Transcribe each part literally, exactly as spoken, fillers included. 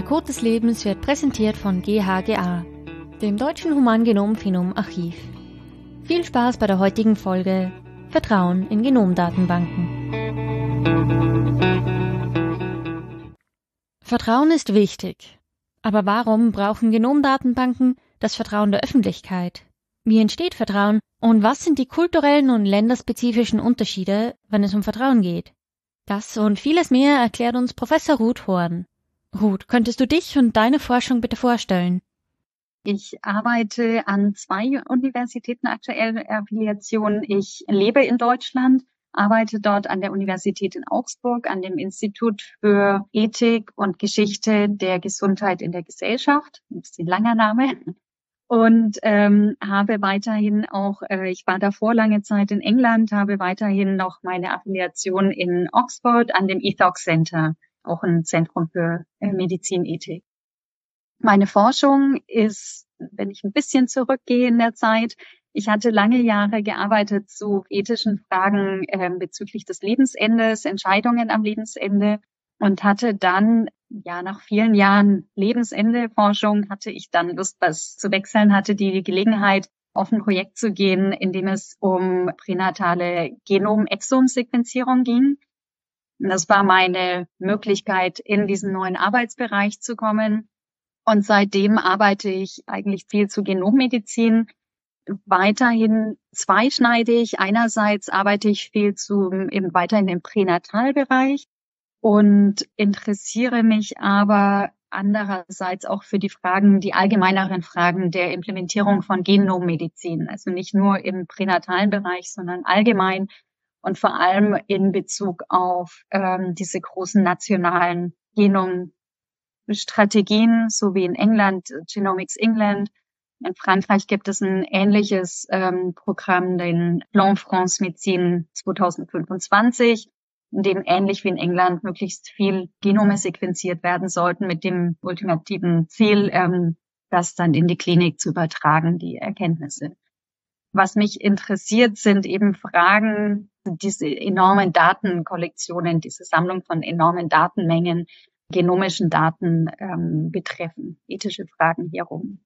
Code des Lebens wird präsentiert von G H G A, dem Deutschen Humangenom-Phenom-Archiv. Viel Spaß bei der heutigen Folge Vertrauen in Genomdatenbanken. Vertrauen ist wichtig. Aber warum brauchen Genomdatenbanken das Vertrauen der Öffentlichkeit? Wie entsteht Vertrauen und was sind die kulturellen und länderspezifischen Unterschiede, wenn es um Vertrauen geht? Das und vieles mehr erklärt uns Professor Ruth Horn. Ruth, könntest du dich und deine Forschung bitte vorstellen? Ich arbeite an zwei Universitäten aktuell Affiliation. Ich lebe in Deutschland, arbeite dort an der Universität in Augsburg, an dem Institut für Ethik und Geschichte der Gesundheit in der Gesellschaft. Ein bisschen langer Name. Und ähm, habe weiterhin auch, äh, ich war davor lange Zeit in England, habe weiterhin noch meine Affiliation in Oxford an dem Ethox Center, auch ein Zentrum für äh, Medizinethik. Meine Forschung ist, wenn ich ein bisschen zurückgehe in der Zeit, ich hatte lange Jahre gearbeitet zu ethischen Fragen äh, bezüglich des Lebensendes, Entscheidungen am Lebensende und hatte dann, ja, nach vielen Jahren Lebensende-Forschung hatte ich dann Lust, was zu wechseln, hatte die Gelegenheit, auf ein Projekt zu gehen, in dem es um pränatale Genom-Exom-Sequenzierung ging. Und das war meine Möglichkeit, in diesen neuen Arbeitsbereich zu kommen. Und seitdem arbeite ich eigentlich viel zu Genommedizin. Weiterhin zweischneidig. Einerseits arbeite ich viel zu, eben weiterhin im Pränatalbereich und interessiere mich aber andererseits auch für die Fragen, die allgemeineren Fragen der Implementierung von Genommedizin. Also nicht nur im pränatalen Bereich, sondern allgemein. Und vor allem in Bezug auf ähm, diese großen nationalen Genomstrategien, so wie in England, Genomics England. In Frankreich gibt es ein ähnliches ähm, Programm, den Plan France Médecine zwanzig fünfundzwanzig, in dem ähnlich wie in England möglichst viel Genome sequenziert werden sollten, mit dem ultimativen Ziel, ähm, das dann in die Klinik zu übertragen, die Erkenntnisse. Was mich interessiert, sind eben Fragen, diese enormen Datenkollektionen, diese Sammlung von enormen Datenmengen, genomischen Daten ähm, betreffen, ethische Fragen hierum.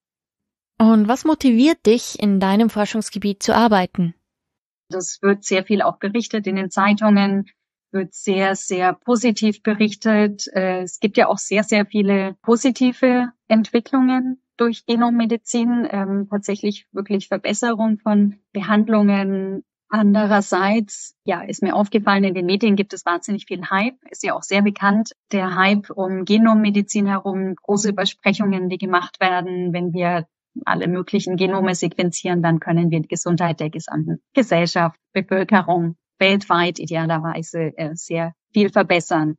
Und was motiviert dich, in deinem Forschungsgebiet zu arbeiten? Das wird sehr viel auch berichtet in den Zeitungen, wird sehr, sehr positiv berichtet. Es gibt ja auch sehr, sehr viele positive Entwicklungen durch Genommedizin, ähm, tatsächlich wirklich Verbesserung von Behandlungen. Andererseits, ja, ist mir aufgefallen, in den Medien gibt es wahnsinnig viel Hype. Ist ja auch sehr bekannt, der Hype um Genommedizin herum, große Übersprechungen, die gemacht werden. Wenn wir alle möglichen Genome sequenzieren, dann können wir die Gesundheit der gesamten Gesellschaft, Bevölkerung weltweit idealerweise äh, sehr viel verbessern.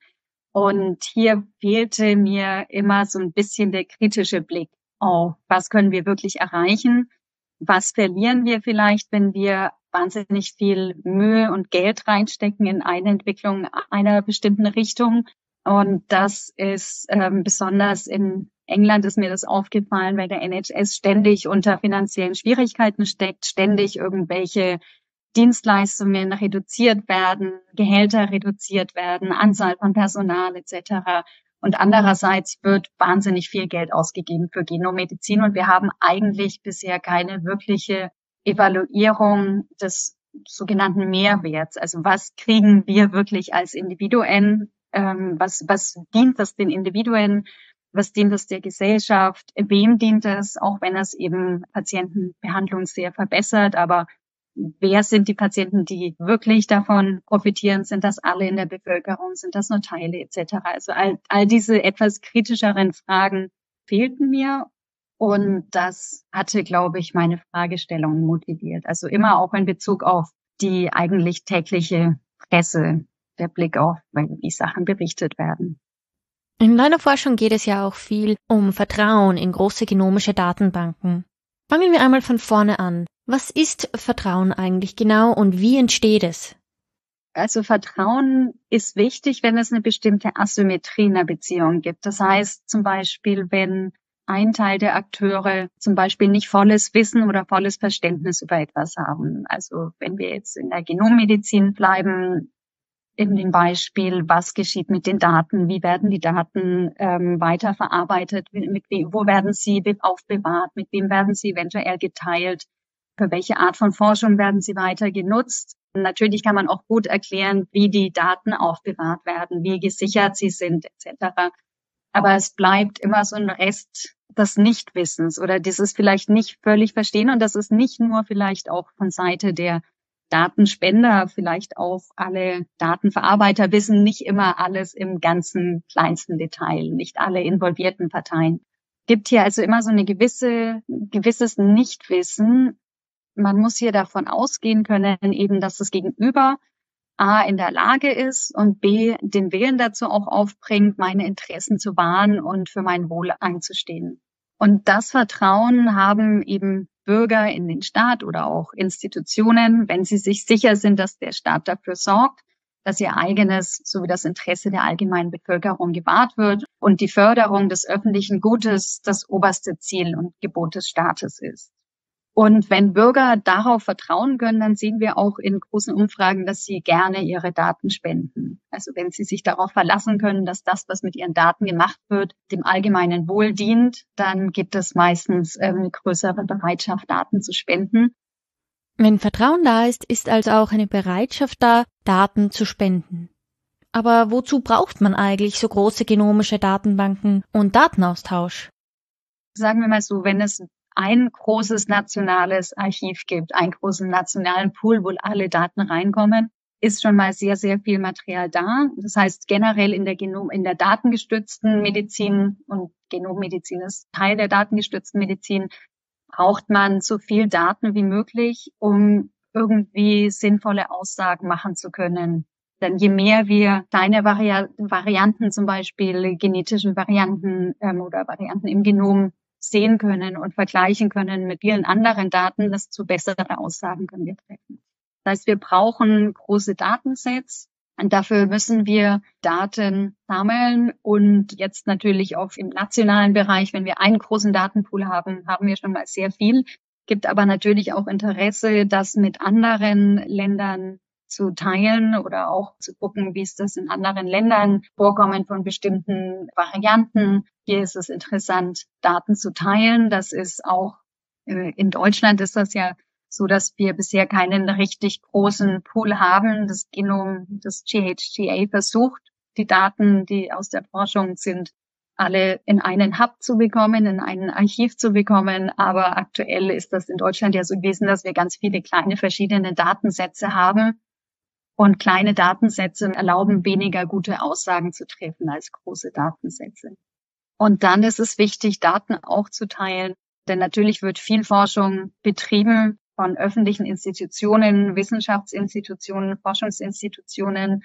Und hier fehlte mir immer so ein bisschen der kritische Blick auf, was können wir wirklich erreichen? Was verlieren wir vielleicht, wenn wir wahnsinnig viel Mühe und Geld reinstecken in eine Entwicklung einer bestimmten Richtung? Und das ist ähm, besonders in England ist mir das aufgefallen, weil der N H S ständig unter finanziellen Schwierigkeiten steckt, ständig irgendwelche Dienstleistungen reduziert werden, Gehälter reduziert werden, Anzahl von Personal et cetera. Und andererseits wird wahnsinnig viel Geld ausgegeben für Genommedizin und wir haben eigentlich bisher keine wirkliche Evaluierung des sogenannten Mehrwerts. Also was kriegen wir wirklich als Individuen? Ähm, was, was dient das den Individuen? Was dient es der Gesellschaft? Wem dient es? Auch wenn es eben Patientenbehandlung sehr verbessert, aber wer sind die Patienten, die wirklich davon profitieren? Sind das alle in der Bevölkerung? Sind das nur Teile et cetera? Also all, all diese etwas kritischeren Fragen fehlten mir und das hatte, glaube ich, meine Fragestellung motiviert. Also immer auch in Bezug auf die eigentlich tägliche Presse, der Blick auf, wie Sachen berichtet werden. In deiner Forschung geht es ja auch viel um Vertrauen in große genomische Datenbanken. Fangen wir einmal von vorne an. Was ist Vertrauen eigentlich genau und wie entsteht es? Also Vertrauen ist wichtig, wenn es eine bestimmte Asymmetrie in der Beziehung gibt. Das heißt zum Beispiel, wenn ein Teil der Akteure zum Beispiel nicht volles Wissen oder volles Verständnis über etwas haben. Also wenn wir jetzt in der Genommedizin bleiben, in dem Beispiel, was geschieht mit den Daten, wie werden die Daten ähm, weiterverarbeitet, mit wem, wo werden sie aufbewahrt, mit wem werden sie eventuell geteilt, für welche Art von Forschung werden sie weiter genutzt. Natürlich kann man auch gut erklären, wie die Daten aufbewahrt werden, wie gesichert sie sind, et cetera. Aber es bleibt immer so ein Rest des Nichtwissens oder dieses vielleicht nicht völlig verstehen. Und das ist nicht nur vielleicht auch von Seite der Datenspender, vielleicht auch alle Datenverarbeiter wissen nicht immer alles im ganzen kleinsten Detail, nicht alle involvierten Parteien. Es gibt hier also immer so eine gewisse, gewisses Nichtwissen. Man muss hier davon ausgehen können, eben, dass das Gegenüber A in der Lage ist und B den Willen dazu auch aufbringt, meine Interessen zu wahren und für mein Wohl einzustehen. Und das Vertrauen haben eben Bürger in den Staat oder auch Institutionen, wenn sie sich sicher sind, dass der Staat dafür sorgt, dass ihr eigenes sowie das Interesse der allgemeinen Bevölkerung gewahrt wird und die Förderung des öffentlichen Gutes das oberste Ziel und Gebot des Staates ist. Und wenn Bürger darauf vertrauen können, dann sehen wir auch in großen Umfragen, dass sie gerne ihre Daten spenden. Also wenn sie sich darauf verlassen können, dass das, was mit ihren Daten gemacht wird, dem allgemeinen Wohl dient, dann gibt es meistens eine größere Bereitschaft, Daten zu spenden. Wenn Vertrauen da ist, ist also auch eine Bereitschaft da, Daten zu spenden. Aber wozu braucht man eigentlich so große genomische Datenbanken und Datenaustausch? Sagen wir mal so, wenn es ein großes nationales Archiv gibt, einen großen nationalen Pool, wo alle Daten reinkommen, ist schon mal sehr, sehr viel Material da. Das heißt, generell in der Genom, in der datengestützten Medizin, und Genommedizin ist Teil der datengestützten Medizin, braucht man so viel Daten wie möglich, um irgendwie sinnvolle Aussagen machen zu können. Denn je mehr wir kleine Vari- Varianten, zum Beispiel genetischen Varianten ähm, oder Varianten im Genom sehen können und vergleichen können mit vielen anderen Daten, desto bessere Aussagen können wir treffen. Das heißt, wir brauchen große Datensets und dafür müssen wir Daten sammeln und jetzt natürlich auch im nationalen Bereich, wenn wir einen großen Datenpool haben, haben wir schon mal sehr viel. Gibt aber natürlich auch Interesse, das mit anderen Ländern zu teilen oder auch zu gucken, wie ist das in anderen Ländern, Vorkommen von bestimmten Varianten. Hier ist es interessant, Daten zu teilen. Das ist auch, in Deutschland ist das ja so, dass wir bisher keinen richtig großen Pool haben. Das Genom, das G H G A versucht, die Daten, die aus der Forschung sind, alle in einen Hub zu bekommen, in ein Archiv zu bekommen. Aber aktuell ist das in Deutschland ja so gewesen, dass wir ganz viele kleine verschiedene Datensätze haben. Und kleine Datensätze erlauben weniger gute Aussagen zu treffen als große Datensätze. Und dann ist es wichtig, Daten auch zu teilen, denn natürlich wird viel Forschung betrieben von öffentlichen Institutionen, Wissenschaftsinstitutionen, Forschungsinstitutionen.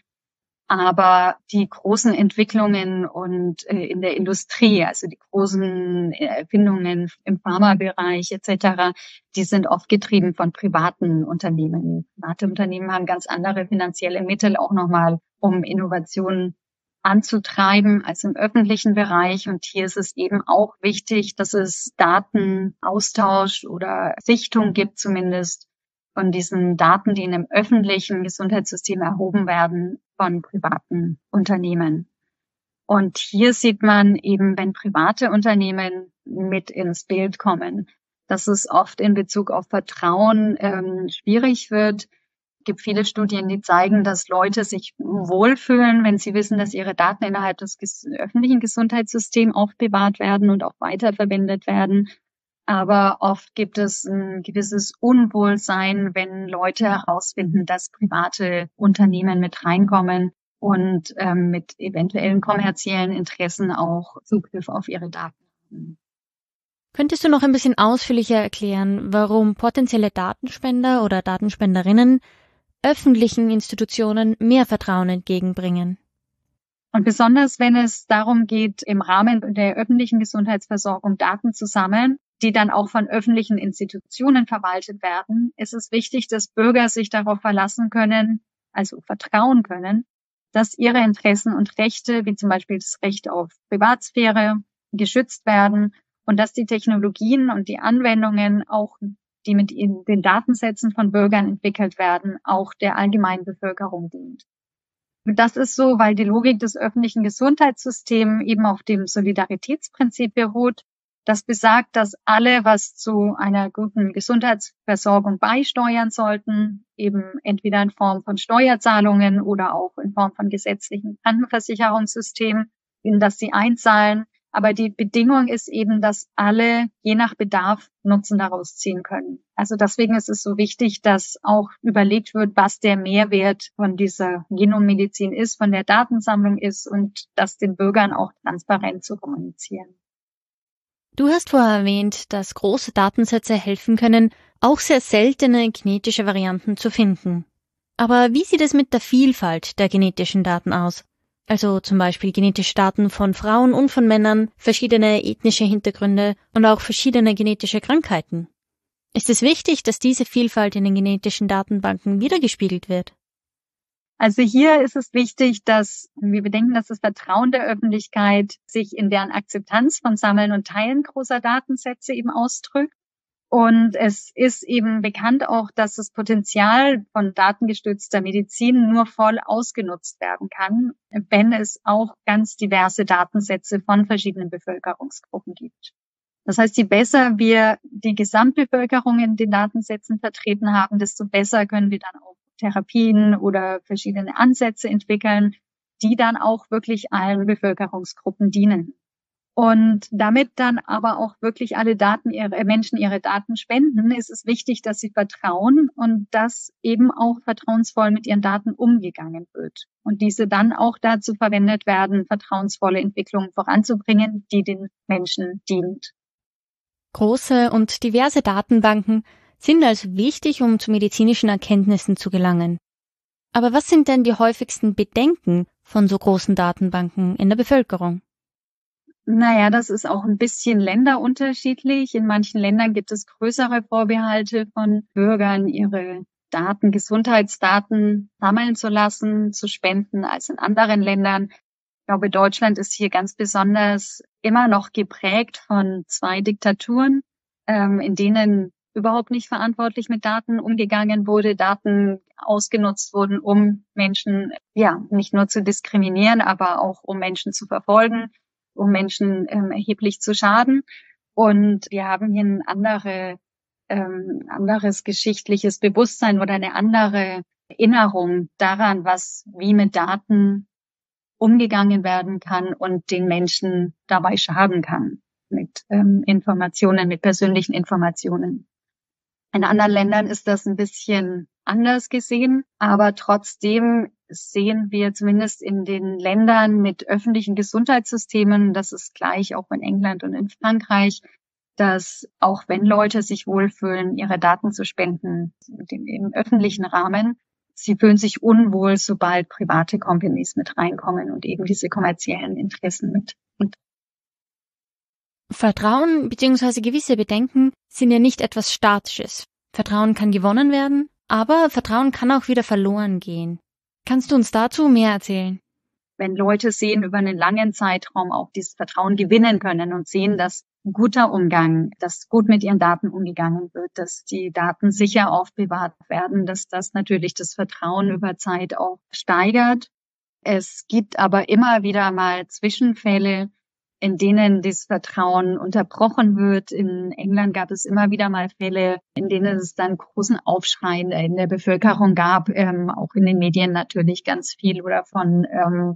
Aber die großen Entwicklungen und äh, in der Industrie, also die großen Erfindungen im Pharmabereich et cetera, die sind oft getrieben von privaten Unternehmen. Private Unternehmen haben ganz andere finanzielle Mittel auch nochmal, um Innovationen anzutreiben als im öffentlichen Bereich. Und hier ist es eben auch wichtig, dass es Datenaustausch oder Sichtung gibt zumindest von diesen Daten, die in einem öffentlichen Gesundheitssystem erhoben werden von privaten Unternehmen. Und hier sieht man eben, wenn private Unternehmen mit ins Bild kommen, dass es oft in Bezug auf Vertrauen ähm, schwierig wird. Es gibt viele Studien, die zeigen, dass Leute sich wohlfühlen, wenn sie wissen, dass ihre Daten innerhalb des ges- öffentlichen Gesundheitssystems aufbewahrt werden und auch weiterverwendet werden. Aber oft gibt es ein gewisses Unwohlsein, wenn Leute herausfinden, dass private Unternehmen mit reinkommen und ähm, mit eventuellen kommerziellen Interessen auch Zugriff auf ihre Daten haben. Könntest du noch ein bisschen ausführlicher erklären, warum potenzielle Datenspender oder Datenspenderinnen öffentlichen Institutionen mehr Vertrauen entgegenbringen? Und besonders, wenn es darum geht, im Rahmen der öffentlichen Gesundheitsversorgung Daten zu sammeln, die dann auch von öffentlichen Institutionen verwaltet werden, ist es wichtig, dass Bürger sich darauf verlassen können, also vertrauen können, dass ihre Interessen und Rechte, wie zum Beispiel das Recht auf Privatsphäre, geschützt werden und dass die Technologien und die Anwendungen, auch die mit den Datensätzen von Bürgern entwickelt werden, auch der allgemeinen Bevölkerung dient. Das ist so, weil die Logik des öffentlichen Gesundheitssystems eben auf dem Solidaritätsprinzip beruht. Das besagt, dass alle, was zu einer guten Gesundheitsversorgung beisteuern sollten, eben entweder in Form von Steuerzahlungen oder auch in Form von gesetzlichen Krankenversicherungssystemen, in das sie einzahlen. Aber die Bedingung ist eben, dass alle je nach Bedarf Nutzen daraus ziehen können. Also deswegen ist es so wichtig, dass auch überlegt wird, was der Mehrwert von dieser Genommedizin ist, von der Datensammlung ist und das den Bürgern auch transparent zu kommunizieren. Du hast vorher erwähnt, dass große Datensätze helfen können, auch sehr seltene genetische Varianten zu finden. Aber wie sieht es mit der Vielfalt der genetischen Daten aus? Also zum Beispiel genetische Daten von Frauen und von Männern, verschiedene ethnische Hintergründe und auch verschiedene genetische Krankheiten. Ist es wichtig, dass diese Vielfalt in den genetischen Datenbanken wiedergespiegelt wird? Also hier ist es wichtig, dass wir bedenken, dass das Vertrauen der Öffentlichkeit sich in deren Akzeptanz von Sammeln und Teilen großer Datensätze eben ausdrückt. Und es ist eben bekannt auch, dass das Potenzial von datengestützter Medizin nur voll ausgenutzt werden kann, wenn es auch ganz diverse Datensätze von verschiedenen Bevölkerungsgruppen gibt. Das heißt, je besser wir die Gesamtbevölkerung in den Datensätzen vertreten haben, desto besser können wir dann auch Therapien oder verschiedene Ansätze entwickeln, die dann auch wirklich allen Bevölkerungsgruppen dienen. Und damit dann aber auch wirklich alle Daten ihre, Menschen ihre Daten spenden, ist es wichtig, dass sie vertrauen und dass eben auch vertrauensvoll mit ihren Daten umgegangen wird. Und diese dann auch dazu verwendet werden, vertrauensvolle Entwicklungen voranzubringen, die den Menschen dient. Große und diverse Datenbanken sind also wichtig, um zu medizinischen Erkenntnissen zu gelangen. Aber was sind denn die häufigsten Bedenken von so großen Datenbanken in der Bevölkerung? Naja, das ist auch ein bisschen länderunterschiedlich. In manchen Ländern gibt es größere Vorbehalte von Bürgern, ihre Daten, Gesundheitsdaten sammeln zu lassen, zu spenden, als in anderen Ländern. Ich glaube, Deutschland ist hier ganz besonders immer noch geprägt von zwei Diktaturen, ähm, in denen überhaupt nicht verantwortlich mit Daten umgegangen wurde, Daten ausgenutzt wurden, um Menschen, ja, nicht nur zu diskriminieren, aber auch um Menschen zu verfolgen, um Menschen ähm, erheblich zu schaden. Und wir haben hier ein andere, ähm, anderes geschichtliches Bewusstsein oder eine andere Erinnerung daran, was wie mit Daten umgegangen werden kann und den Menschen dabei schaden kann mit ähm, Informationen, mit persönlichen Informationen. In anderen Ländern ist das ein bisschen anders gesehen, aber trotzdem sehen wir zumindest in den Ländern mit öffentlichen Gesundheitssystemen, das ist gleich auch in England und in Frankreich, dass auch wenn Leute sich wohlfühlen, ihre Daten zu spenden im öffentlichen Rahmen, sie fühlen sich unwohl, sobald private Companies mit reinkommen und eben diese kommerziellen Interessen mit. Vertrauen bzw. gewisse Bedenken sind ja nicht etwas Statisches. Vertrauen kann gewonnen werden, aber Vertrauen kann auch wieder verloren gehen. Kannst du uns dazu mehr erzählen? Wenn Leute sehen, über einen langen Zeitraum auch dieses Vertrauen gewinnen können und sehen, dass ein guter Umgang, dass gut mit ihren Daten umgegangen wird, dass die Daten sicher aufbewahrt werden, dass das natürlich das Vertrauen über Zeit auch steigert. Es gibt aber immer wieder mal Zwischenfälle, in denen das Vertrauen unterbrochen wird. In England gab es immer wieder mal Fälle, in denen es dann großen Aufschrei in der Bevölkerung gab, ähm, auch in den Medien natürlich ganz viel oder von ähm,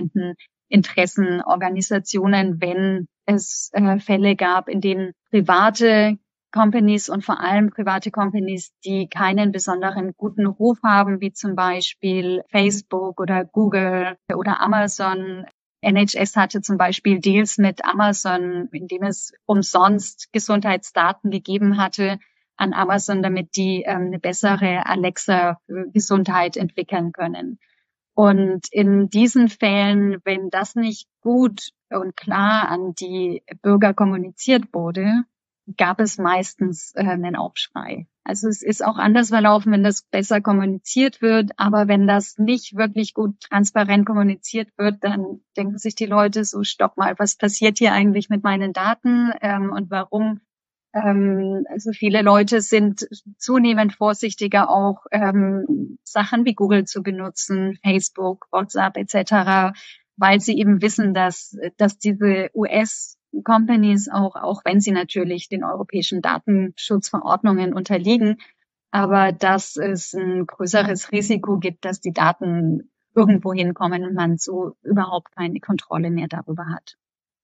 Patienteninteressenorganisationen, wenn es äh, Fälle gab, in denen private Companies und vor allem private Companies, die keinen besonderen guten Ruf haben, wie zum Beispiel Facebook oder Google oder Amazon. N H S hatte zum Beispiel Deals mit Amazon, in dem es umsonst Gesundheitsdaten gegeben hatte an Amazon, damit die ähm, eine bessere Alexa für Gesundheit entwickeln können. Und in diesen Fällen, wenn das nicht gut und klar an die Bürger kommuniziert wurde, gab es meistens äh, einen Aufschrei. Also es ist auch anders verlaufen, wenn das besser kommuniziert wird. Aber wenn das nicht wirklich gut transparent kommuniziert wird, dann denken sich die Leute so, stopp mal, was passiert hier eigentlich mit meinen Daten ähm, und warum Ähm, also viele Leute sind zunehmend vorsichtiger, auch ähm, Sachen wie Google zu benutzen, Facebook, WhatsApp et cetera, weil sie eben wissen, dass dass diese U S-Companies auch, auch wenn sie natürlich den europäischen Datenschutzverordnungen unterliegen, aber dass es ein größeres Risiko gibt, dass die Daten irgendwo hinkommen und man so überhaupt keine Kontrolle mehr darüber hat.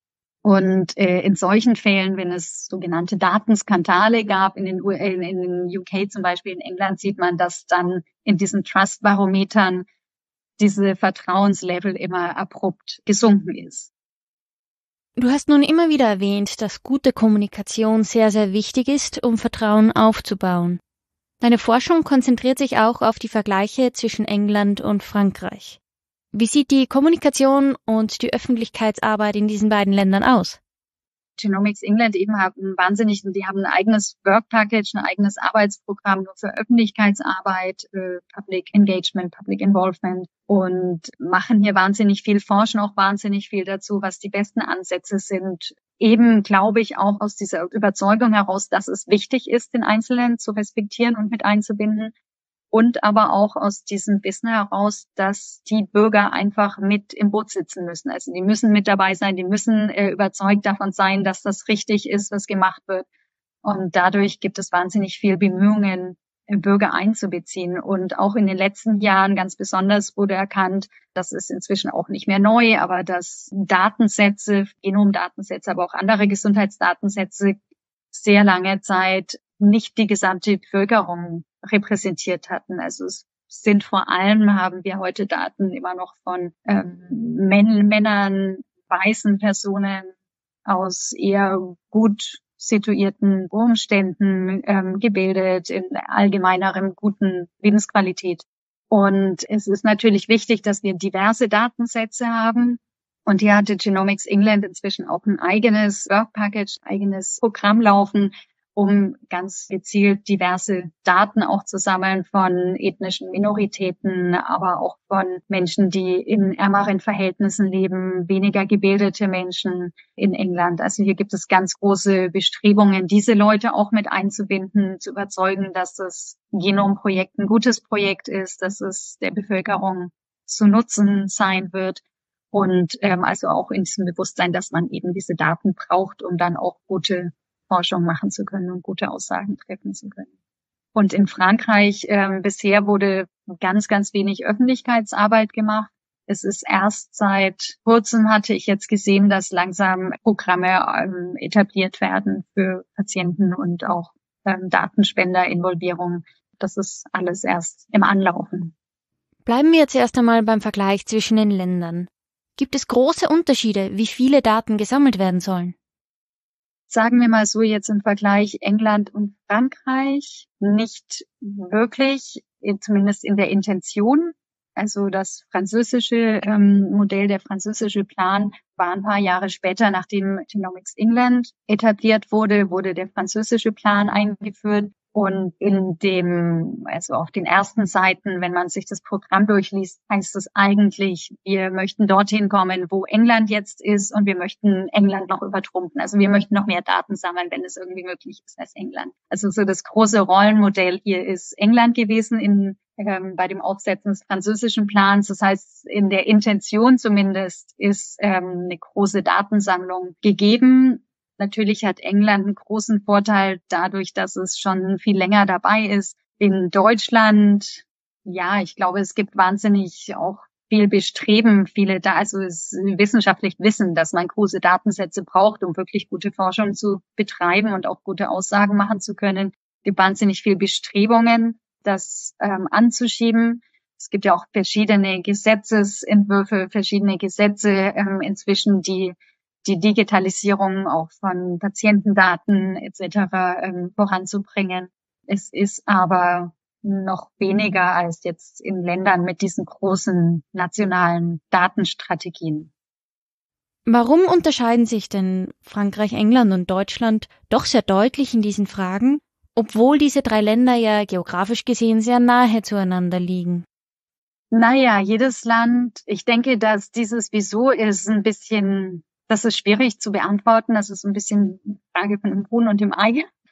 Und äh, in solchen Fällen, wenn es sogenannte Datenskandale gab, in den, U in, in den U K zum Beispiel, in England, sieht man, dass dann in diesen Trust-Barometern diese Vertrauenslevel immer abrupt gesunken ist. Du hast nun immer wieder erwähnt, dass gute Kommunikation sehr, sehr wichtig ist, um Vertrauen aufzubauen. Deine Forschung konzentriert sich auch auf die Vergleiche zwischen England und Frankreich. Wie sieht die Kommunikation und die Öffentlichkeitsarbeit in diesen beiden Ländern aus? Genomics England eben haben wahnsinnig, die haben ein eigenes Work Package, ein eigenes Arbeitsprogramm nur für Öffentlichkeitsarbeit, äh, Public Engagement, Public Involvement und machen hier wahnsinnig viel, forschen auch wahnsinnig viel dazu, was die besten Ansätze sind. Eben glaube ich auch aus dieser Überzeugung heraus, dass es wichtig ist, den Einzelnen zu respektieren und mit einzubinden. Und aber auch aus diesem Wissen heraus, dass die Bürger einfach mit im Boot sitzen müssen. Also die müssen mit dabei sein, die müssen äh, überzeugt davon sein, dass das richtig ist, was gemacht wird. Und dadurch gibt es wahnsinnig viel Bemühungen, Bürger einzubeziehen. Und auch in den letzten Jahren ganz besonders wurde erkannt, das ist inzwischen auch nicht mehr neu, aber dass Datensätze, Genomdatensätze, aber auch andere Gesundheitsdatensätze sehr lange Zeit nicht die gesamte Bevölkerung repräsentiert hatten. Also es sind vor allem, haben wir heute Daten immer noch von ähm, Männern, weißen Personen aus eher gut situierten Umständen, ähm, gebildet, in allgemeinerem guten Lebensqualität. Und es ist natürlich wichtig, dass wir diverse Datensätze haben. Und hier hatte Genomics England inzwischen auch ein eigenes Work Package, eigenes Programm laufen, um ganz gezielt diverse Daten auch zu sammeln von ethnischen Minoritäten, aber auch von Menschen, die in ärmeren Verhältnissen leben, weniger gebildete Menschen in England. Also hier gibt es ganz große Bestrebungen, diese Leute auch mit einzubinden, zu überzeugen, dass das Genomprojekt ein gutes Projekt ist, dass es der Bevölkerung zu Nutzen sein wird. Und ähm, also auch in diesem Bewusstsein, dass man eben diese Daten braucht, um dann auch gute Forschung machen zu können und gute Aussagen treffen zu können. Und in Frankreich ähm, bisher wurde ganz, ganz wenig Öffentlichkeitsarbeit gemacht. Es ist erst seit kurzem, hatte ich jetzt gesehen, dass langsam Programme ähm, etabliert werden für Patienten und auch ähm, Datenspenderinvolvierung. Das ist alles erst im Anlaufen. Bleiben wir jetzt erst einmal beim Vergleich zwischen den Ländern. Gibt es große Unterschiede, wie viele Daten gesammelt werden sollen? Sagen wir mal so jetzt im Vergleich England und Frankreich nicht wirklich, zumindest in der Intention. Also das französische ähm, Modell, der französische Plan war ein paar Jahre später, nachdem Genomics England etabliert wurde, wurde der französische Plan eingeführt. Und in dem, also auf den ersten Seiten, wenn man sich das Programm durchliest, heißt es eigentlich, wir möchten dorthin kommen, wo England jetzt ist und wir möchten England noch übertrumpfen. Also wir möchten noch mehr Daten sammeln, wenn es irgendwie möglich ist als England. Also so das große Rollenmodell hier ist England gewesen in ähm, bei dem Aufsetzen des französischen Plans. Das heißt, in der Intention zumindest ist ähm, eine große Datensammlung gegeben. Natürlich hat England einen großen Vorteil dadurch, dass es schon viel länger dabei ist. In Deutschland, ja, ich glaube, es gibt wahnsinnig auch viel Bestreben, viele da, also es wissenschaftlich wissen, dass man große Datensätze braucht, um wirklich gute Forschung zu betreiben und auch gute Aussagen machen zu können. Es gibt wahnsinnig viel Bestrebungen, das ähm, anzuschieben. Es gibt ja auch verschiedene Gesetzesentwürfe, verschiedene Gesetze ähm, inzwischen, die die Digitalisierung auch von Patientendaten et cetera ähm, voranzubringen. Es ist aber noch weniger als jetzt in Ländern mit diesen großen nationalen Datenstrategien. Warum unterscheiden sich denn Frankreich, England und Deutschland doch sehr deutlich in diesen Fragen, obwohl diese drei Länder ja geografisch gesehen sehr nahe zueinander liegen? Naja, jedes Land, ich denke, dass dieses Wieso ist ein bisschen, das ist schwierig zu beantworten. Das ist ein bisschen eine Frage von dem Huhn und dem Ei.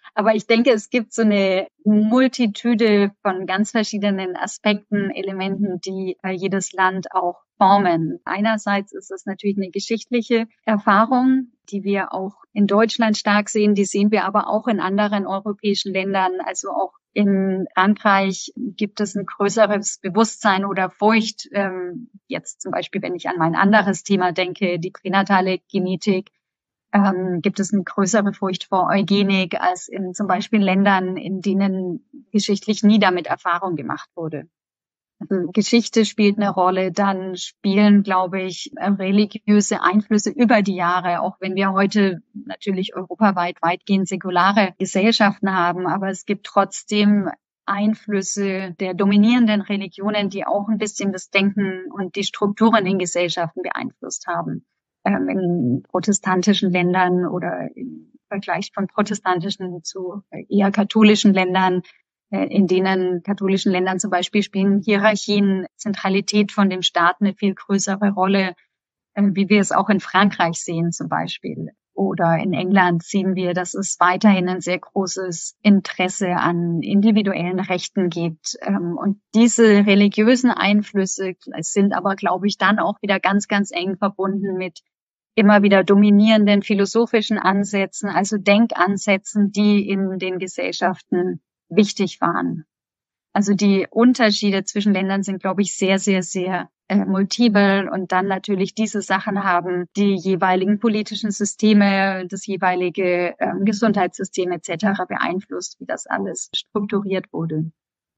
Aber ich denke, es gibt so eine Multitude von ganz verschiedenen Aspekten, Elementen, die äh, jedes Land auch formen. Einerseits ist es natürlich eine geschichtliche Erfahrung, die wir auch in Deutschland stark sehen. Die sehen wir aber auch in anderen europäischen Ländern. Also auch in Frankreich gibt es ein größeres Bewusstsein oder Furcht. Ähm, jetzt zum Beispiel, wenn ich an mein anderes Thema denke, die pränatale Genetik, ähm, gibt es eine größere Furcht vor Eugenik als in zum Beispiel Ländern, in denen geschichtlich nie damit Erfahrung gemacht wurde. Also Geschichte spielt eine Rolle, dann spielen, glaube ich, religiöse Einflüsse über die Jahre, auch wenn wir heute natürlich europaweit weitgehend säkulare Gesellschaften haben, aber es gibt trotzdem Einflüsse der dominierenden Religionen, die auch ein bisschen das Denken und die Strukturen in Gesellschaften beeinflusst haben. Ähm, in protestantischen Ländern oder im Vergleich von protestantischen zu eher katholischen Ländern, in denen katholischen Ländern zum Beispiel spielen Hierarchien, Zentralität von dem Staat eine viel größere Rolle, wie wir es auch in Frankreich sehen zum Beispiel. Oder in England sehen wir, dass es weiterhin ein sehr großes Interesse an individuellen Rechten gibt. Und diese religiösen Einflüsse sind aber, glaube ich, dann auch wieder ganz, ganz eng verbunden mit immer wieder dominierenden philosophischen Ansätzen, also Denkansätzen, die in den Gesellschaften wichtig waren. Also die Unterschiede zwischen Ländern sind, glaube ich, sehr, sehr, sehr äh, multiple und dann natürlich diese Sachen haben die jeweiligen politischen Systeme, das jeweilige äh, Gesundheitssystem et cetera beeinflusst, wie das alles strukturiert wurde.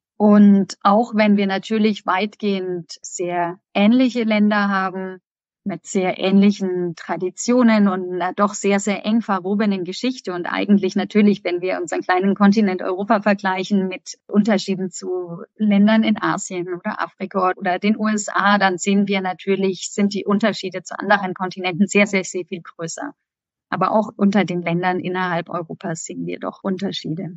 Und auch wenn wir natürlich weitgehend sehr ähnliche Länder haben, mit sehr ähnlichen Traditionen und einer doch sehr, sehr eng verwobenen Geschichte und eigentlich natürlich, wenn wir unseren kleinen Kontinent Europa vergleichen mit Unterschieden zu Ländern in Asien oder Afrika oder den U S A, dann sehen wir natürlich, sind die Unterschiede zu anderen Kontinenten sehr, sehr, sehr viel größer. Aber auch unter den Ländern innerhalb Europas sehen wir doch Unterschiede.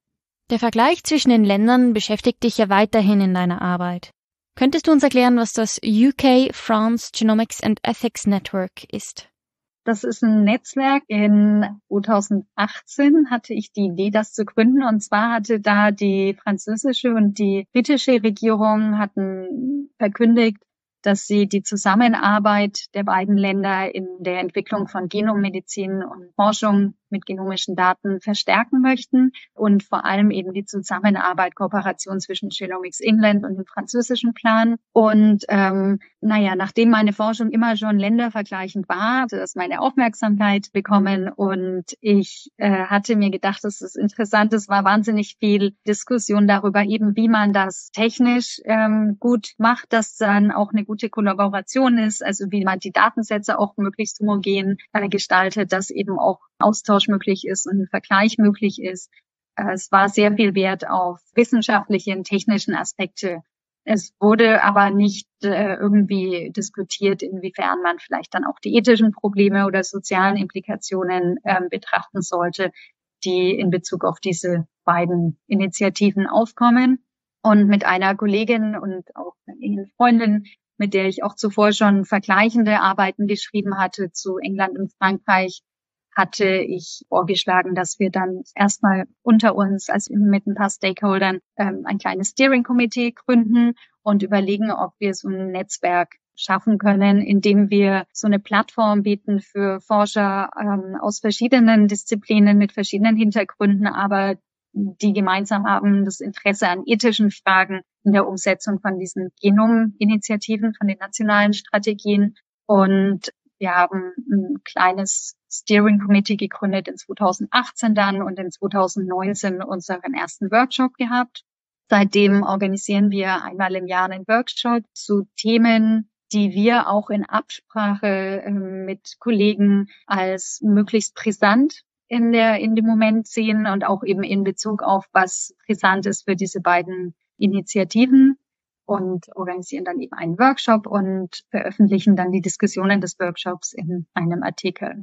Der Vergleich zwischen den Ländern beschäftigt dich ja weiterhin in deiner Arbeit. Könntest du uns erklären, was das U K-France Genomics and Ethics Network ist? Das ist ein Netzwerk. In zweitausendachtzehn hatte ich die Idee, das zu gründen. Und zwar hatte da die französische und die britische Regierung hatten verkündigt, dass sie die Zusammenarbeit der beiden Länder in der Entwicklung von Genommedizin und Forschung mit genomischen Daten verstärken möchten und vor allem eben die Zusammenarbeit, Kooperation zwischen Genomics England und dem französischen Plan. Und ähm, naja, nachdem meine Forschung immer schon ländervergleichend war, hatte das meine Aufmerksamkeit bekommen und ich äh, hatte mir gedacht, das ist interessant, es war wahnsinnig viel Diskussion darüber eben, wie man das technisch ähm, gut macht, dass dann auch eine gute Kollaboration ist, also wie man die Datensätze auch möglichst homogen äh, gestaltet, dass eben auch Austausch möglich ist und ein Vergleich möglich ist. Es war sehr viel Wert auf wissenschaftliche und technischen Aspekte. Es wurde aber nicht äh, irgendwie diskutiert, inwiefern man vielleicht dann auch die ethischen Probleme oder sozialen Implikationen äh, betrachten sollte, die in Bezug auf diese beiden Initiativen aufkommen. Und mit einer Kollegin und auch einer Freundin, mit der ich auch zuvor schon vergleichende Arbeiten geschrieben hatte zu England und Frankreich, hatte ich vorgeschlagen, dass wir dann erstmal unter uns, also mit ein paar Stakeholdern, ähm, ein kleines Steering Committee gründen und überlegen, ob wir so ein Netzwerk schaffen können, indem wir so eine Plattform bieten für Forscher ähm, aus verschiedenen Disziplinen mit verschiedenen Hintergründen, aber die gemeinsam haben das Interesse an ethischen Fragen in der Umsetzung von diesen Genominitiativen, von den nationalen Strategien. Und wir haben ein kleines Steering Committee gegründet in zweitausendachtzehn dann und in zweitausendneunzehn unseren ersten Workshop gehabt. Seitdem organisieren wir einmal im Jahr einen Workshop zu Themen, die wir auch in Absprache äh, mit Kollegen als möglichst brisant in der in dem Moment sehen und auch eben in Bezug auf, was brisant ist für diese beiden Initiativen. Und organisieren dann eben einen Workshop und veröffentlichen dann die Diskussionen des Workshops in einem Artikel.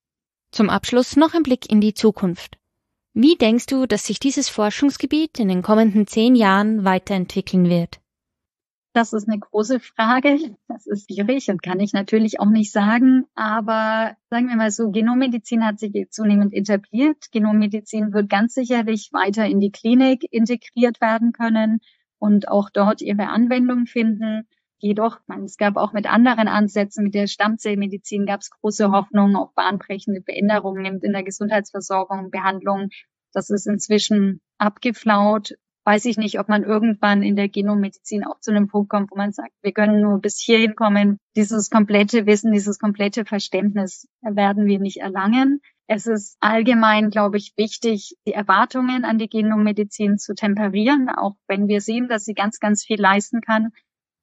Zum Abschluss noch ein Blick in die Zukunft. Wie denkst du, dass sich dieses Forschungsgebiet in den kommenden zehn Jahren weiterentwickeln wird? Das ist eine große Frage. Das ist schwierig und kann ich natürlich auch nicht sagen. Aber sagen wir mal so, Genommedizin hat sich zunehmend etabliert. Genommedizin wird ganz sicherlich weiter in die Klinik integriert werden können und auch dort ihre Anwendung finden. Jedoch, man, es gab auch mit anderen Ansätzen, mit der Stammzellmedizin gab es große Hoffnungen auf bahnbrechende Veränderungen in der Gesundheitsversorgung, Behandlung. Das ist inzwischen abgeflaut. Weiß ich nicht, ob man irgendwann in der Genommedizin auch zu einem Punkt kommt, wo man sagt, wir können nur bis hierhin kommen. Dieses komplette Wissen, dieses komplette Verständnis werden wir nicht erlangen. Es ist allgemein, glaube ich, wichtig, die Erwartungen an die Genommedizin zu temperieren, auch wenn wir sehen, dass sie ganz, ganz viel leisten kann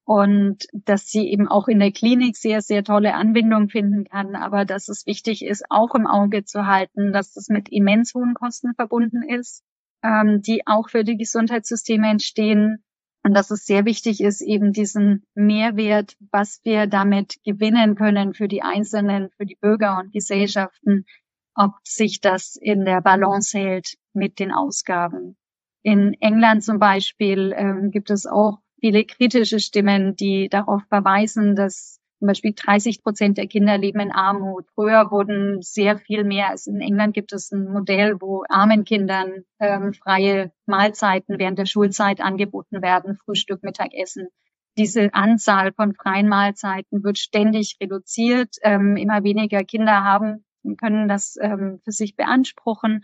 und dass sie eben auch in der Klinik sehr, sehr tolle Anwendung finden kann. Aber dass es wichtig ist, auch im Auge zu halten, dass das mit immens hohen Kosten verbunden ist, die auch für die Gesundheitssysteme entstehen. Und dass es sehr wichtig ist, eben diesen Mehrwert, was wir damit gewinnen können für die Einzelnen, für die Bürger und Gesellschaften, ob sich das in der Balance hält mit den Ausgaben. In England zum Beispiel ähm, gibt es auch viele kritische Stimmen, die darauf verweisen, dass zum Beispiel dreißig Prozent der Kinder leben in Armut. Früher wurden sehr viel mehr. Also in England gibt es ein Modell, wo armen Kindern ähm, freie Mahlzeiten während der Schulzeit angeboten werden, Frühstück, Mittagessen. Diese Anzahl von freien Mahlzeiten wird ständig reduziert. Ähm, immer weniger Kinder haben, können das ähm, für sich beanspruchen.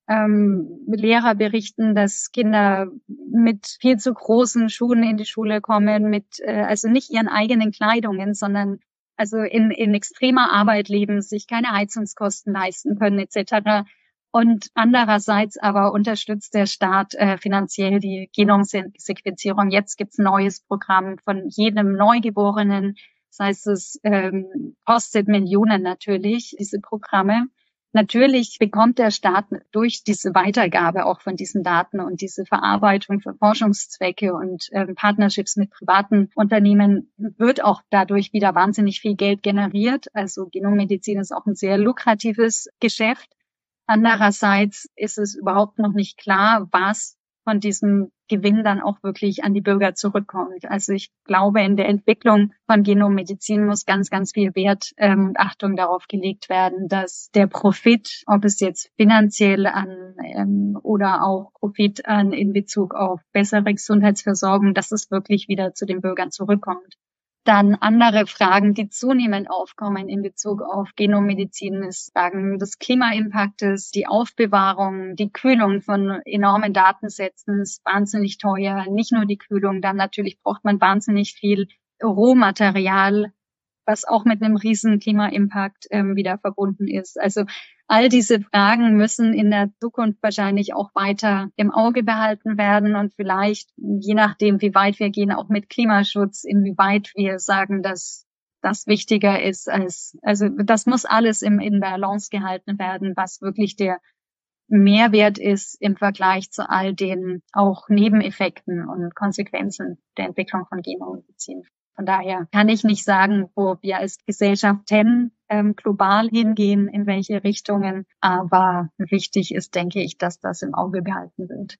Ähm, Lehrer berichten, dass Kinder mit viel zu großen Schuhen in die Schule kommen, mit äh, also nicht ihren eigenen Kleidungen, sondern also in, in extremer Arbeit leben, sich keine Heizungskosten leisten können et cetera. Und andererseits aber unterstützt der Staat äh, finanziell die Genomsequenzierung. Jetzt gibt's ein neues Programm von jedem Neugeborenen. Das heißt, es ähm, kostet Millionen natürlich, diese Programme. Natürlich bekommt der Staat durch diese Weitergabe auch von diesen Daten und diese Verarbeitung für Forschungszwecke und äh, Partnerships mit privaten Unternehmen wird auch dadurch wieder wahnsinnig viel Geld generiert. Also Genommedizin ist auch ein sehr lukratives Geschäft. Andererseits ist es überhaupt noch nicht klar, was von diesem Gewinn dann auch wirklich an die Bürger zurückkommt. Also ich glaube, in der Entwicklung von Genommedizin muss ganz, ganz viel Wert ähm, und Achtung darauf gelegt werden, dass der Profit, ob es jetzt finanziell an ähm, oder auch Profit an in Bezug auf bessere Gesundheitsversorgung, dass es wirklich wieder zu den Bürgern zurückkommt. Dann andere Fragen, die zunehmend aufkommen in Bezug auf Genommedizin, ist Fragen des Klimaimpaktes, die Aufbewahrung, die Kühlung von enormen Datensätzen ist wahnsinnig teuer. Nicht nur die Kühlung, dann natürlich braucht man wahnsinnig viel Rohmaterial, was auch mit einem riesen Klimaimpact ähm, wieder verbunden ist. Also all diese Fragen müssen in der Zukunft wahrscheinlich auch weiter im Auge behalten werden und vielleicht, je nachdem, wie weit wir gehen, auch mit Klimaschutz, inwieweit wir sagen, dass das wichtiger ist als, also das muss alles im, in Balance gehalten werden, was wirklich der Mehrwert ist im Vergleich zu all den auch Nebeneffekten und Konsequenzen der Entwicklung von Genommedizin. Von daher kann ich nicht sagen, wo wir als Gesellschaft hin, ähm, global hingehen, in welche Richtungen. Aber wichtig ist, denke ich, dass das im Auge behalten wird.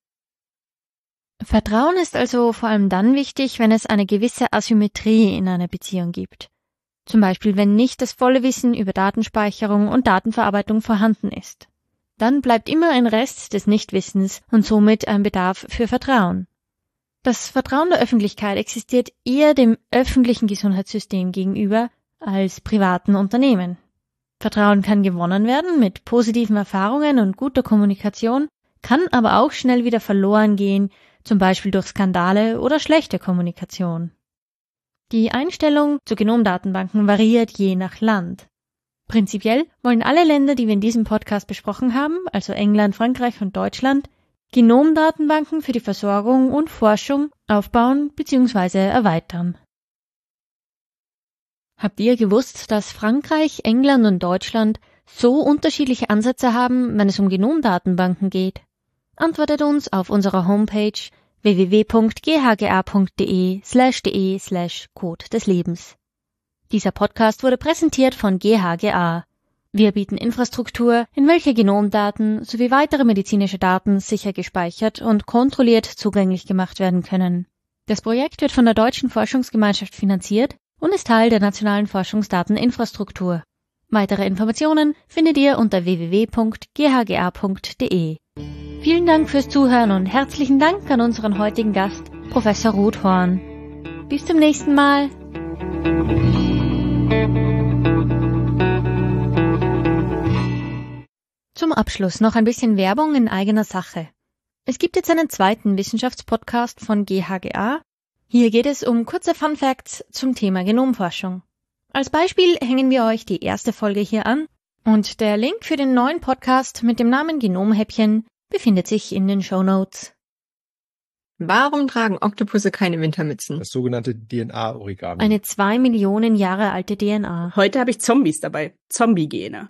Vertrauen ist also vor allem dann wichtig, wenn es eine gewisse Asymmetrie in einer Beziehung gibt. Zum Beispiel, wenn nicht das volle Wissen über Datenspeicherung und Datenverarbeitung vorhanden ist. Dann bleibt immer ein Rest des Nichtwissens und somit ein Bedarf für Vertrauen. Das Vertrauen der Öffentlichkeit existiert eher dem öffentlichen Gesundheitssystem gegenüber als privaten Unternehmen. Vertrauen kann gewonnen werden mit positiven Erfahrungen und guter Kommunikation, kann aber auch schnell wieder verloren gehen, zum Beispiel durch Skandale oder schlechte Kommunikation. Die Einstellung zu Genomdatenbanken variiert je nach Land. Prinzipiell wollen alle Länder, die wir in diesem Podcast besprochen haben, also England, Frankreich und Deutschland, Genomdatenbanken für die Versorgung und Forschung aufbauen bzw. erweitern. Habt ihr gewusst, dass Frankreich, England und Deutschland so unterschiedliche Ansätze haben, wenn es um Genomdatenbanken geht? Antwortet uns auf unserer Homepage w w w punkt g h g a punkt d e slash d e slash Code des Lebens. Dieser Podcast wurde präsentiert von G H G A. Wir bieten Infrastruktur, in welcher Genomdaten sowie weitere medizinische Daten sicher gespeichert und kontrolliert zugänglich gemacht werden können. Das Projekt wird von der Deutschen Forschungsgemeinschaft finanziert und ist Teil der nationalen Forschungsdateninfrastruktur. Weitere Informationen findet ihr unter w w w punkt g h g a punkt d e. Vielen Dank fürs Zuhören und herzlichen Dank an unseren heutigen Gast, Professor Rothorn. Bis zum nächsten Mal. Zum Abschluss noch ein bisschen Werbung in eigener Sache. Es gibt jetzt einen zweiten Wissenschaftspodcast von G H G A. Hier geht es um kurze Fun Facts zum Thema Genomforschung. Als Beispiel hängen wir euch die erste Folge hier an und der Link für den neuen Podcast mit dem Namen Genomhäppchen befindet sich in den Shownotes. Warum tragen Oktopusse keine Wintermützen? Das sogenannte D N A-Origami. Eine zwei Millionen Jahre alte D N A. Heute habe ich Zombies dabei. Zombie-Gene.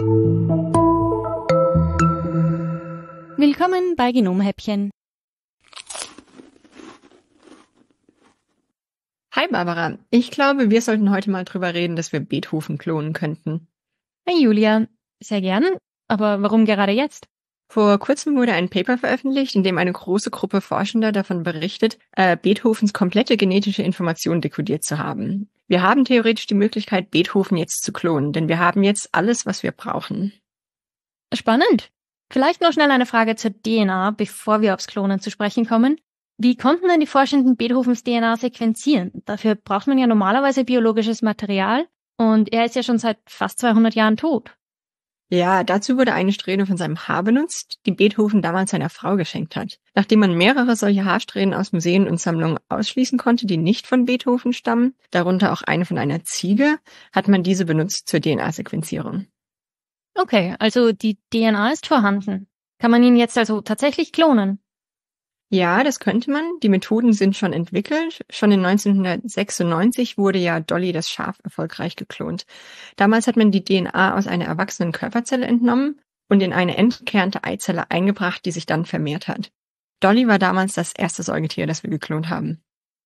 Willkommen bei Genomhäppchen. Hi Barbara, ich glaube, wir sollten heute mal drüber reden, dass wir Beethoven klonen könnten. Hi Julia, sehr gern, aber warum gerade jetzt? Vor kurzem wurde ein Paper veröffentlicht, in dem eine große Gruppe Forschender davon berichtet, äh, Beethovens komplette genetische Information dekodiert zu haben. Wir haben theoretisch die Möglichkeit, Beethoven jetzt zu klonen, denn wir haben jetzt alles, was wir brauchen. Spannend. Vielleicht noch schnell eine Frage zur D N A, bevor wir aufs Klonen zu sprechen kommen. Wie konnten denn die Forschenden Beethovens D N A sequenzieren? Dafür braucht man ja normalerweise biologisches Material und er ist ja schon seit fast zweihundert Jahren tot. Ja, dazu wurde eine Strähne von seinem Haar benutzt, die Beethoven damals seiner Frau geschenkt hat. Nachdem man mehrere solche Haarsträhnen aus Museen und Sammlungen ausschließen konnte, die nicht von Beethoven stammen, darunter auch eine von einer Ziege, hat man diese benutzt zur D N A-Sequenzierung. Okay, also die D N A ist vorhanden. Kann man ihn jetzt also tatsächlich klonen? Ja, das könnte man. Die Methoden sind schon entwickelt. Schon in neunzehnhundertsechsundneunzig wurde ja Dolly das Schaf erfolgreich geklont. Damals hat man die D N A aus einer erwachsenen Körperzelle entnommen und in eine entkernte Eizelle eingebracht, die sich dann vermehrt hat. Dolly war damals das erste Säugetier, das wir geklont haben.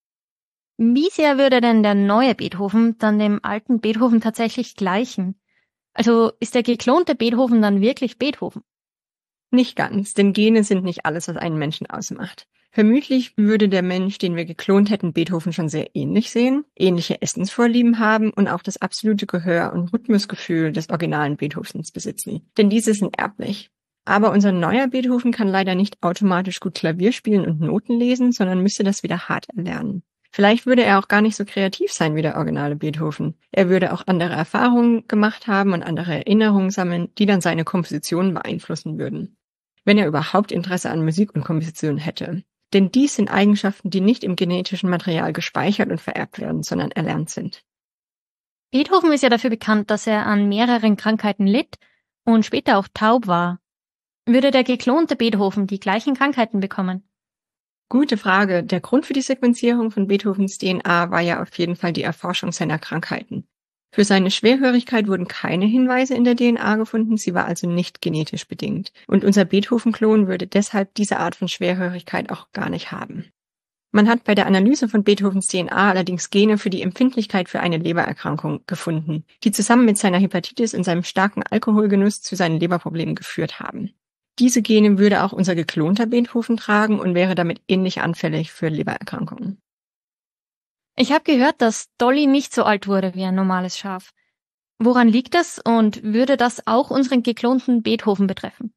Wie sehr würde denn der neue Beethoven dann dem alten Beethoven tatsächlich gleichen? Also ist der geklonte Beethoven dann wirklich Beethoven? Nicht ganz, denn Gene sind nicht alles, was einen Menschen ausmacht. Vermutlich würde der Mensch, den wir geklont hätten, Beethoven schon sehr ähnlich sehen, ähnliche Essensvorlieben haben und auch das absolute Gehör- und Rhythmusgefühl des originalen Beethovens besitzen. Denn diese sind erblich. Aber unser neuer Beethoven kann leider nicht automatisch gut Klavier spielen und Noten lesen, sondern müsste das wieder hart erlernen. Vielleicht würde er auch gar nicht so kreativ sein wie der originale Beethoven. Er würde auch andere Erfahrungen gemacht haben und andere Erinnerungen sammeln, die dann seine Kompositionen beeinflussen würden. Wenn er überhaupt Interesse an Musik und Komposition hätte. Denn dies sind Eigenschaften, die nicht im genetischen Material gespeichert und vererbt werden, sondern erlernt sind. Beethoven ist ja dafür bekannt, dass er an mehreren Krankheiten litt und später auch taub war. Würde der geklonte Beethoven die gleichen Krankheiten bekommen? Gute Frage. Der Grund für die Sequenzierung von Beethovens D N A war ja auf jeden Fall die Erforschung seiner Krankheiten. Für seine Schwerhörigkeit wurden keine Hinweise in der D N A gefunden, sie war also nicht genetisch bedingt. Und unser Beethoven-Klon würde deshalb diese Art von Schwerhörigkeit auch gar nicht haben. Man hat bei der Analyse von Beethovens D N A allerdings Gene für die Empfindlichkeit für eine Lebererkrankung gefunden, die zusammen mit seiner Hepatitis und seinem starken Alkoholgenuss zu seinen Leberproblemen geführt haben. Diese Gene würde auch unser geklonter Beethoven tragen und wäre damit ähnlich anfällig für Lebererkrankungen. Ich habe gehört, dass Dolly nicht so alt wurde wie ein normales Schaf. Woran liegt das und würde das auch unseren geklonten Beethoven betreffen?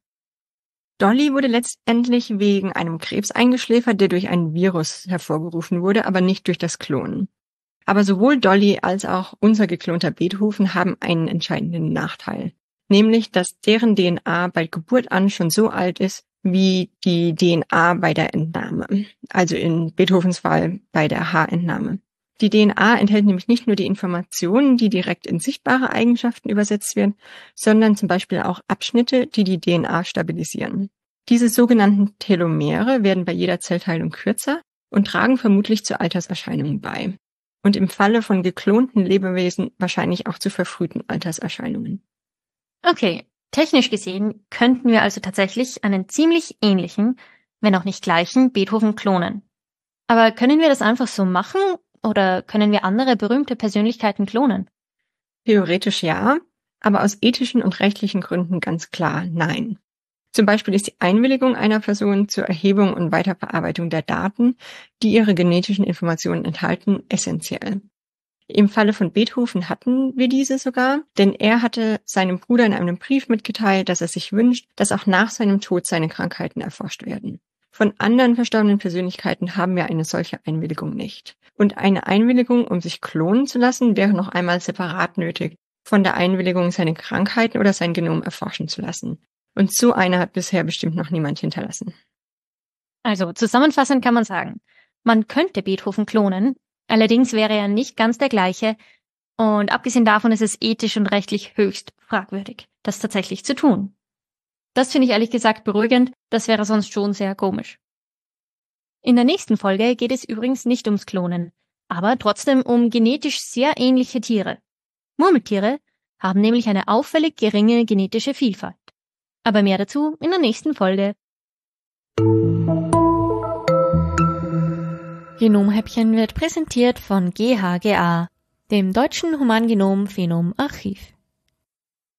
Dolly wurde letztendlich wegen einem Krebs eingeschläfert, der durch ein Virus hervorgerufen wurde, aber nicht durch das Klonen. Aber sowohl Dolly als auch unser geklonter Beethoven haben einen entscheidenden Nachteil. Nämlich, dass deren D N A bei Geburt an schon so alt ist, wie die D N A bei der Entnahme. Also in Beethovens Fall bei der Haarentnahme. Die D N A enthält nämlich nicht nur die Informationen, die direkt in sichtbare Eigenschaften übersetzt werden, sondern zum Beispiel auch Abschnitte, die die D N A stabilisieren. Diese sogenannten Telomere werden bei jeder Zellteilung kürzer und tragen vermutlich zu Alterserscheinungen bei. Und im Falle von geklonten Lebewesen wahrscheinlich auch zu verfrühten Alterserscheinungen. Okay, technisch gesehen könnten wir also tatsächlich einen ziemlich ähnlichen, wenn auch nicht gleichen, Beethoven klonen. Aber können wir das einfach so machen oder können wir andere berühmte Persönlichkeiten klonen? Theoretisch ja, aber aus ethischen und rechtlichen Gründen ganz klar nein. Zum Beispiel ist die Einwilligung einer Person zur Erhebung und Weiterverarbeitung der Daten, die ihre genetischen Informationen enthalten, essentiell. Im Falle von Beethoven hatten wir diese sogar, denn er hatte seinem Bruder in einem Brief mitgeteilt, dass er sich wünscht, dass auch nach seinem Tod seine Krankheiten erforscht werden. Von anderen verstorbenen Persönlichkeiten haben wir eine solche Einwilligung nicht. Und eine Einwilligung, um sich klonen zu lassen, wäre noch einmal separat nötig, von der Einwilligung, seine Krankheiten oder sein Genom erforschen zu lassen. Und so eine hat bisher bestimmt noch niemand hinterlassen. Also zusammenfassend kann man sagen, man könnte Beethoven klonen, allerdings wäre er nicht ganz der gleiche und abgesehen davon ist es ethisch und rechtlich höchst fragwürdig, das tatsächlich zu tun. Das finde ich ehrlich gesagt beruhigend, das wäre sonst schon sehr komisch. In der nächsten Folge geht es übrigens nicht ums Klonen, aber trotzdem um genetisch sehr ähnliche Tiere. Murmeltiere haben nämlich eine auffällig geringe genetische Vielfalt. Aber mehr dazu in der nächsten Folge. Genomhäppchen wird präsentiert von G H G A, dem Deutschen Humangenom-Phenom-Archiv.